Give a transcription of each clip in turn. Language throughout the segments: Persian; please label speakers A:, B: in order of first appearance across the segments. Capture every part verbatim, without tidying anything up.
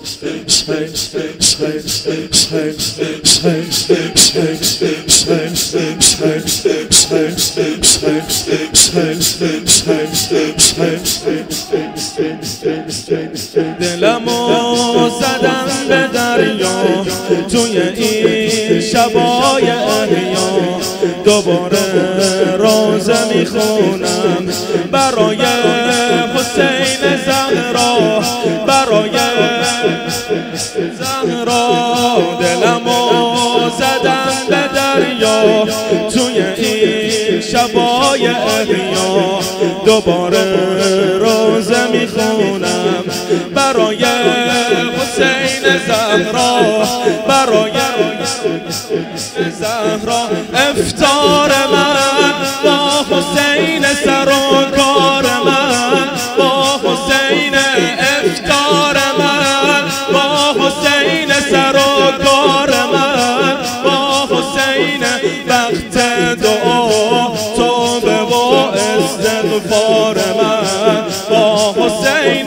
A: دلمو زدم به دریا توی این شبای احیا، دوباره روزه میخونم برای حسین زهرا، برای زهرا. دلمو زدم به دریا توی این شبای احیا، دوباره روزه میخونم برای حسین زهرا، برای زهرا. افطار من با حسین، سر و کار من با حسین، افطار من با حسین، سر و کار من با حسین. وقت دعا توبه و استغفار من با حسین.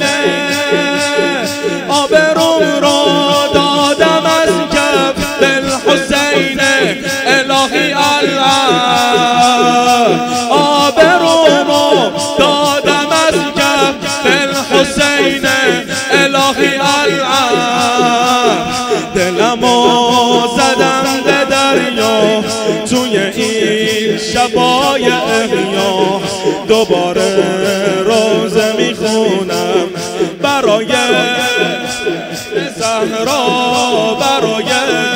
A: آبروم رو دادم از کف بالحسین، الهی الله. آبروم رو دادم از کف بالحسین، الهی الله. دلمو زدم به دریا توی این شبای احیا، دوباره روزه میخونم برای زهرا، برای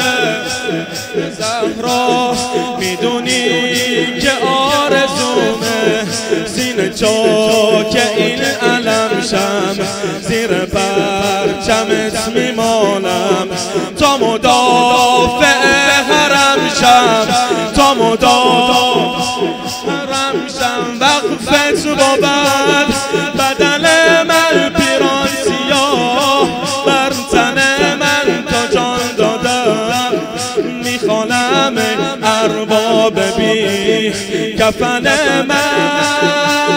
A: زهرا. میدونی که آرزومه سینه چاک این علم شم، زیر پرچمت میمانم تا مدافع حرم شم، تا مدافع حرم شم. وقفت بود بدل من پیران سیاه، بر تن من تا جان دادم میخوانم ارباب بی کفن من.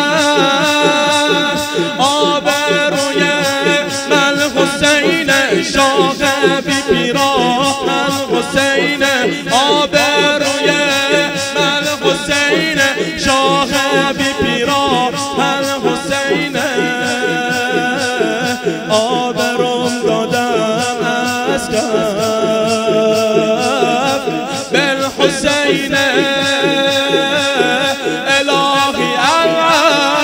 A: آبروی من حسین، شاه بی پیراهن حسین. آبروی من حسین، شاه بی پیراهن حسین. آبروم دادم از کف بالحسین، الهی الله.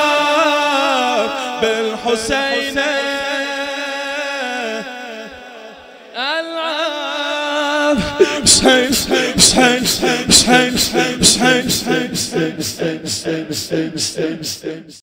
A: بالحسین الله. حسین حسین حسین حسین حسین حسین حسین حسین.